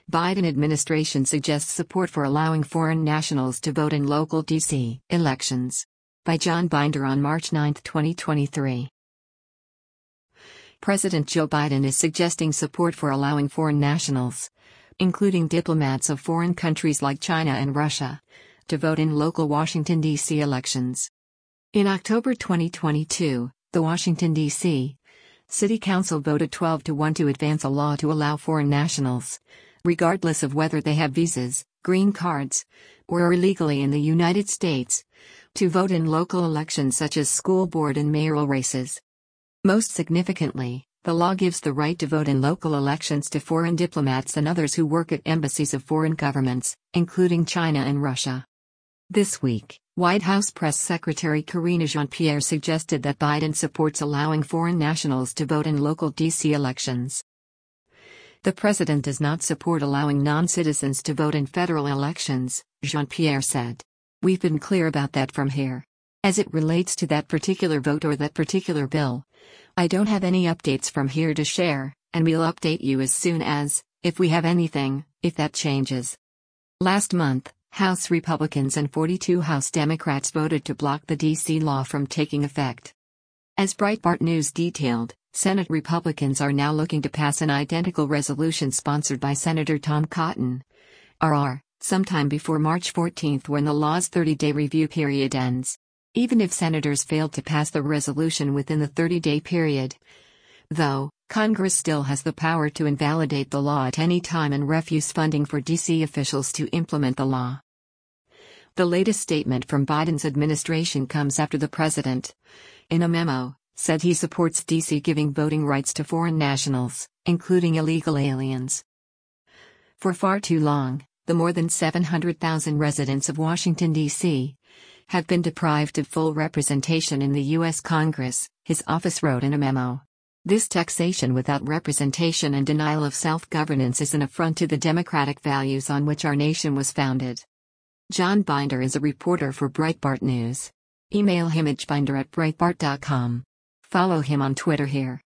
Biden administration suggests support for allowing foreign nationals to vote in local D.C. elections. By John Binder on March 9, 2023. President Joe Biden is suggesting support for allowing foreign nationals, including diplomats of foreign countries like China and Russia, to vote in local Washington, D.C. elections. In October 2022, the Washington, D.C. City Council voted 12-1 to advance a law to allow foreign nationals, regardless of whether they have visas, green cards, or are illegally in the United States, to vote in local elections such as school board and mayoral races. Most significantly, the law gives the right to vote in local elections to foreign diplomats and others who work at embassies of foreign governments, including China and Russia. This week, White House Press Secretary Karine Jean-Pierre suggested that Biden supports allowing foreign nationals to vote in local D.C. elections. The president does not support allowing non-citizens to vote in federal elections, Jean-Pierre said. We've been clear about that from here. As it relates to that particular vote or that particular bill, I don't have any updates from here to share, and we'll update you as soon as, if we have anything, if that changes. Last month, House Republicans and 42 House Democrats voted to block the D.C. law from taking effect. As Breitbart News detailed, Senate Republicans are now looking to pass an identical resolution sponsored by Senator Tom Cotton, RR, sometime before March 14 when the law's 30-day review period ends. Even if senators failed to pass the resolution within the 30-day period, though, Congress still has the power to invalidate the law at any time and refuse funding for D.C. officials to implement the law. The latest statement from Biden's administration comes after the president, in a memo, said he supports D.C. giving voting rights to foreign nationals, including illegal aliens. For far too long, the more than 700,000 residents of Washington, D.C., have been deprived of full representation in the U.S. Congress, his office wrote in a memo. This taxation without representation and denial of self-governance is an affront to the democratic values on which our nation was founded. John Binder is a reporter for Breitbart News. Email him at binder@breitbart.com. Follow him on Twitter here.